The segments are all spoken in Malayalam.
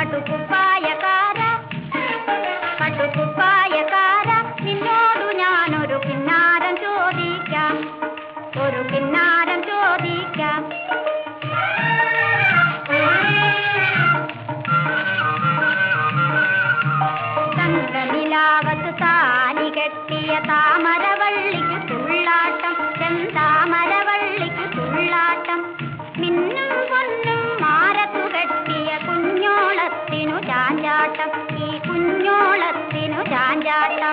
പട്ടുകുപ്പായക്കാര പട്ടുകുപ്പായക്കാര നിന്നോടു ഞാനൊരു കിന്നാരം ചോദിക്കാം, ഒരു കിന്നാരം ചോദിക്കാം. ചന്ദ്രനിലാവത്ത് താലി കെട്ടിയ താമരവള്ളിക്ക് തുള്ളാട്ടം, ചെന്താമരവള്ളിക്ക് തുള്ളാട്ടം. മിന്നും പൊന്നും മാരത്തു കെട്ടിയ കുഞ്ഞോളത്തിനു ചാഞ്ചാട്ടം, ഈ കുഞ്ഞോളത്തിനു ചാഞ്ചാട്ടം.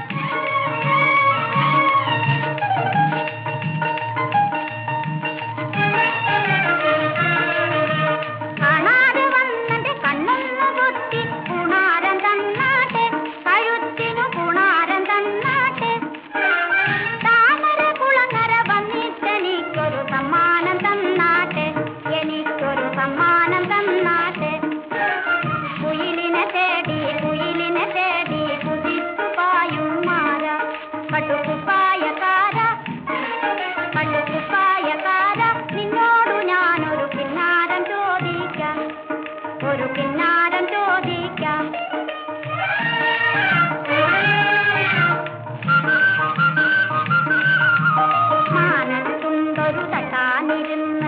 കാണാതെ വന്നന്റെ കണ്ണൊന്നു പൊത്തി കുണാരം തന്നാട്ടെ, കഴുത്തിനു കുണാരം തന്നാട്ടെ. താമര കുളങ്ങര വന്നിട്ടെനിക്കൊരു സമ്മാനം തന്നാട്ടെ, എനിക്കൊരു സമ്മാനം തന്നാട്ടെ. കുയിലിനെ തേടി കുതിച്ചു പായും മാര പട്ടുകുപ്പായക്കാര പട്ടുകുപ്പായക്കാര നിന്നോടു ഞാനൊരു കിന്നാരം ചോദിക്കാം, ഒരു കിന്നാരം ചോദിക്കാം. മാനത്തുണ്ടൊരു തട്ടാനിരുന്ന്